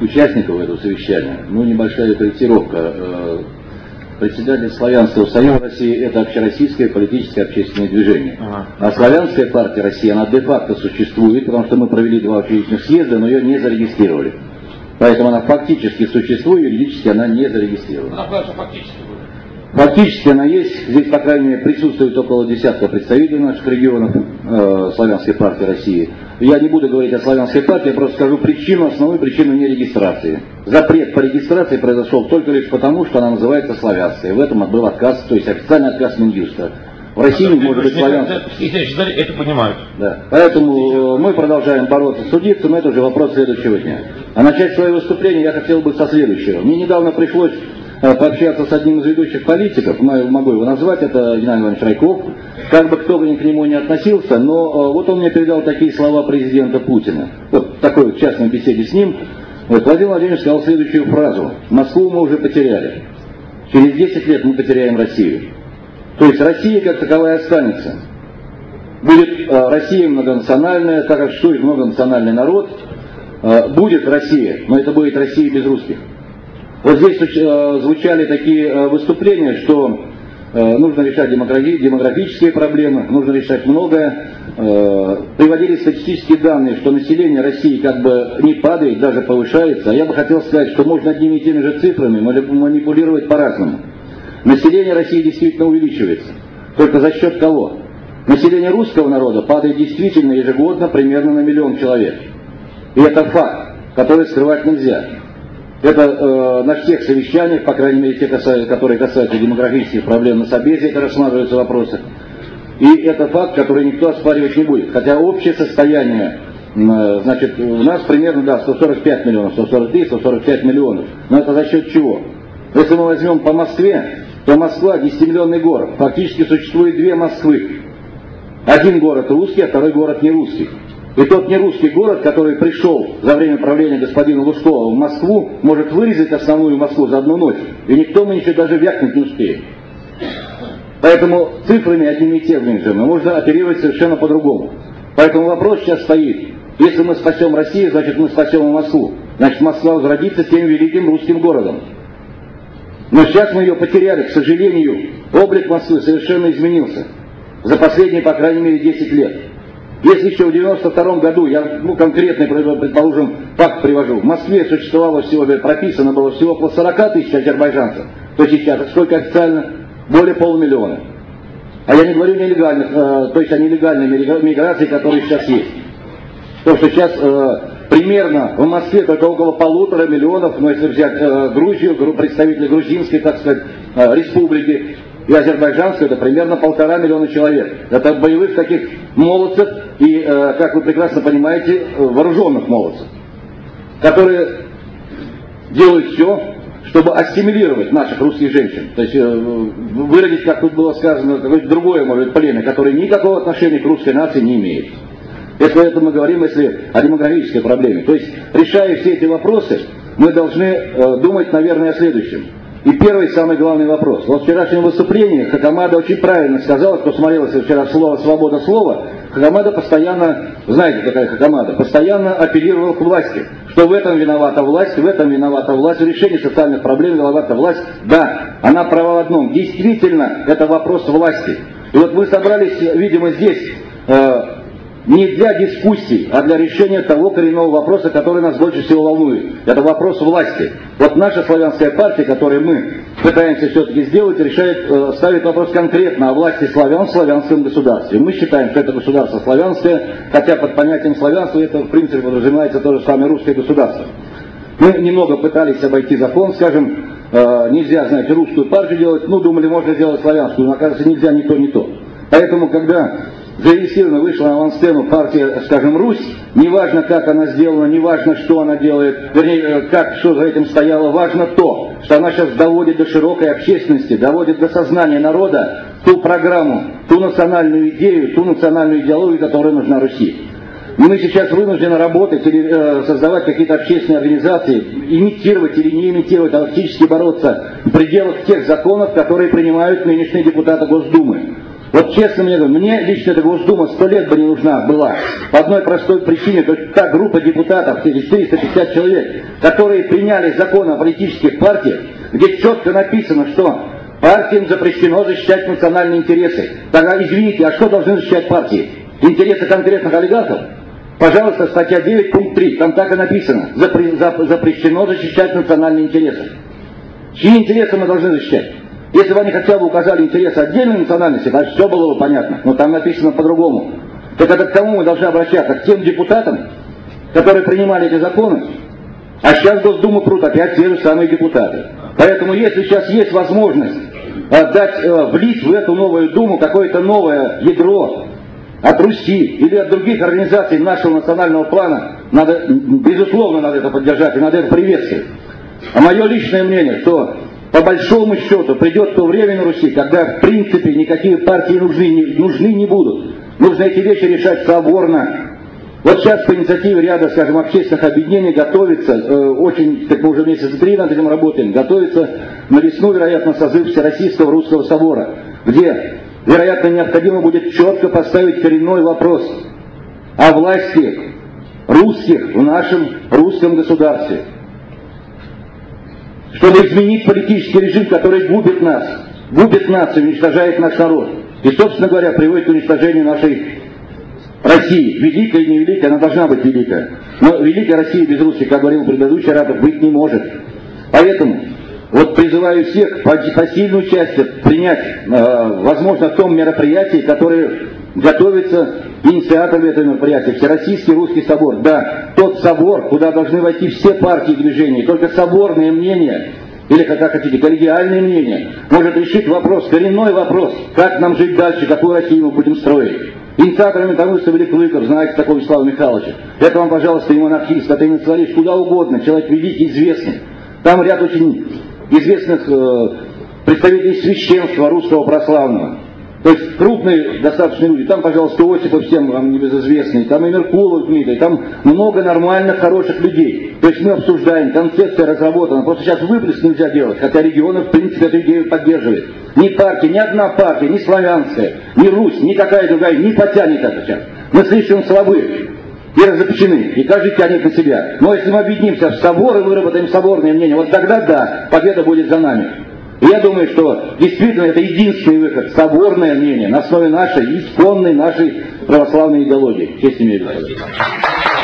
участников этого совещания. Ну, небольшая корректировка. Председатель Славянского союза России – это общероссийское политическое общественное движение. А Славянская партия России, она де-факто существует, потому что мы провели 2 учредительных съезда, но ее не зарегистрировали. Поэтому она фактически существует, юридически она не зарегистрирована. Фактически она есть. Здесь, по крайней мере, присутствует около десятка представителей наших регионов Славянской партии России. Я не буду говорить о Славянской партии, я просто скажу причину, основную причину нерегистрации. Запрет по регистрации произошел только лишь потому, что она называется славянской. В этом был отказ, то есть официальный отказ Минюста. В России не может быть славянской. Это понимают. Да. Поэтому мы продолжаем бороться, судиться, но это уже вопрос следующего дня. А начать свое выступление я хотел бы со следующего. Мне недавно пришлось пообщаться с одним из ведущих политиков, могу его назвать, это Геннадий Иванович Райков, как бы кто бы ни к нему не относился, но вот он мне передал такие слова президента Путина. Вот в такой вот частной беседе с ним Владимир Владимирович сказал следующую фразу: «Москву мы уже потеряли. Через 10 лет мы потеряем Россию». То есть Россия как таковая останется. Будет Россия многонациональная, так как существует многонациональный народ, будет Россия, но это будет Россия без русских. Вот здесь звучали такие выступления, что нужно решать демографические проблемы, нужно решать многое. Приводились статистические данные, что население России как бы не падает, даже повышается. А я бы хотел сказать, что можно одними и теми же цифрами манипулировать по-разному. Население России действительно увеличивается. Только за счет кого? Население русского народа падает действительно ежегодно примерно на 1 миллион человек. И это факт, который скрывать нельзя. Это на всех совещаниях, по крайней мере, те, которые касаются демографических проблем на Собезе, это рассматриваются вопросы. И это факт, который никто оспаривать не будет. Хотя общее состояние, значит, у нас примерно, да, 145 миллионов, 143, 145 миллионов. Но это за счет чего? Если мы возьмем по Москве, то Москва 10-миллионный город. Фактически существует 2 Москвы. Один город русский, а второй город не русский. И тот нерусский город, который пришел за время правления господина Лужкова в Москву, может вырезать основную Москву за одну ночь. И никто мы ничего даже вякнуть не успеет. Поэтому цифрами одними и теми же можно оперировать совершенно по-другому. Поэтому вопрос сейчас стоит. Если мы спасем Россию, значит мы спасем и Москву. Значит Москва возродится тем великим русским городом. Но сейчас мы ее потеряли, к сожалению. Облик Москвы совершенно изменился. За последние, по крайней мере, 10 лет. Если еще в 92 году, я конкретный, предположим, факт привожу, в Москве существовало всего, прописано было всего около 40 тысяч азербайджанцев, то сейчас сколько официально? Более 500 000. А я не говорю нелегальных, то есть о нелегальной миграции, которая сейчас есть. То, что сейчас примерно в Москве только около 1,5 миллиона, но если взять Грузию, представители грузинской, так сказать, республики, и азербайджанскую, это примерно 1,5 миллиона человек. Это боевых таких молодцев и, как вы прекрасно понимаете, вооруженных молодцев, которые делают все, чтобы ассимилировать наших русских женщин. То есть выразить, как тут было сказано, какое-то другое, может быть, племя, которое никакого отношения к русской нации не имеет. Если это мы говорим, если о демографической проблеме. То есть, решая все эти вопросы, мы должны думать, наверное, о следующем. И первый, самый главный вопрос. Вот в вчерашнем выступлении Хакамада очень правильно сказала, кто смотрел вчера слово «свобода слова», Хакамада постоянно, знаете, какая Хакамада, постоянно апеллировал к власти. Что в этом виновата власть, в этом виновата власть, в решении социальных проблем виновата власть. Да, она права в одном. Действительно, это вопрос власти. И вот мы собрались, видимо, здесь не для дискуссий, а для решения того коренного вопроса, который нас больше всего волнует. Это вопрос власти. Вот наша славянская партия, которую мы пытаемся все-таки сделать, решает, ставит вопрос конкретно о власти славян в славянском государстве. Мы считаем, что это государство славянское, хотя под понятием славянства это в принципе подразумевается то же самое русское государство. Мы немного пытались обойти закон, скажем, нельзя, знаете, русскую партию делать, думали, можно сделать славянскую, но оказывается нельзя ни то, ни то. Поэтому, когда зарегистрирована, вышла на авансцену партия, скажем, Русь, неважно, как она сделана, неважно, что она делает, вернее, что за этим стояло, важно то, что она сейчас доводит до широкой общественности, доводит до сознания народа ту программу, ту национальную идею, ту национальную идеологию, которая нужна Руси. И мы сейчас вынуждены работать или создавать какие-то общественные организации, имитировать или не имитировать, а фактически бороться в пределах тех законов, которые принимают нынешние депутаты Госдумы. Вот честно мне говорю, мне лично эта Госдума 100 лет бы не нужна была. По одной простой причине, то есть та группа депутатов, 450 человек, которые приняли закон о политических партиях, где четко написано, что партиям запрещено защищать национальные интересы. Тогда извините, а что должны защищать партии? Интересы конкретных олигархов? Пожалуйста, статья 9, пункт 3, там так и написано. Запрещено защищать национальные интересы. Чьи интересы мы должны защищать? Если бы они хотя бы указали интересы отдельной национальности, то все было бы понятно. Но там написано по-другому. Так это к кому мы должны обращаться? К тем депутатам, которые принимали эти законы? А сейчас в Госдуму прут опять те же самые депутаты. Поэтому если сейчас есть возможность влить в эту новую Думу какое-то новое ядро от Руси или от других организаций нашего национального плана, безусловно, надо это поддержать и надо это приветствовать. А мое личное мнение, что по большому счету придет то время на Руси, когда в принципе никакие партии нужны не будут. Нужно эти вещи решать соборно. Вот сейчас по инициативе ряда, скажем, общественных объединений готовится, так мы уже месяца 3 над этим работаем, готовится на весну, вероятно, созыв Всероссийского Русского Собора, где, вероятно, необходимо будет четко поставить коренной вопрос о власти русских в нашем русском государстве. Чтобы изменить политический режим, который губит нас, уничтожает наш народ. И, собственно говоря, приводит к уничтожению нашей России. Великая и невеликая, она должна быть великая. Но великая Россия без русских, как говорил предыдущий оратор, быть не может. Поэтому вот призываю всех посильное участие принять, возможно, в том мероприятии, которое готовится инициаторами этого мероприятия, Всероссийский Русский Собор. Да, тот собор, куда должны войти все партии и движения, только соборное мнение, или, как хотите, коллегиальное мнение, может решить вопрос, коренной вопрос, как нам жить дальше, какую Россию мы будем строить. Инициаторами того выступили Клыков, знаете такого Вячеслава Михайловича. Это вам, пожалуйста, и монархист, это и националист, куда угодно, человек великий, известный. Там ряд очень известных представителей священства русского православного. То есть крупные достаточно люди. Там, пожалуйста, Осипов, всем вам небезызвестный, там и Меркулов Дмитрий, там много нормальных, хороших людей. То есть мы обсуждаем, концепция разработана. Просто сейчас выплеск нельзя делать, хотя регионы, в принципе, эту идею поддерживают. Ни партия, ни одна партия, ни славянская, ни Русь, никакая другая не потянет это сейчас. Мы слишком слабы и разобщены, и каждый тянет на себя. Но если мы объединимся в собор и выработаем соборное мнение, вот тогда да, победа будет за нами. И я думаю, что действительно это единственный выход, соборное мнение на основе нашей, исконной нашей православной идеологии. Честь имею.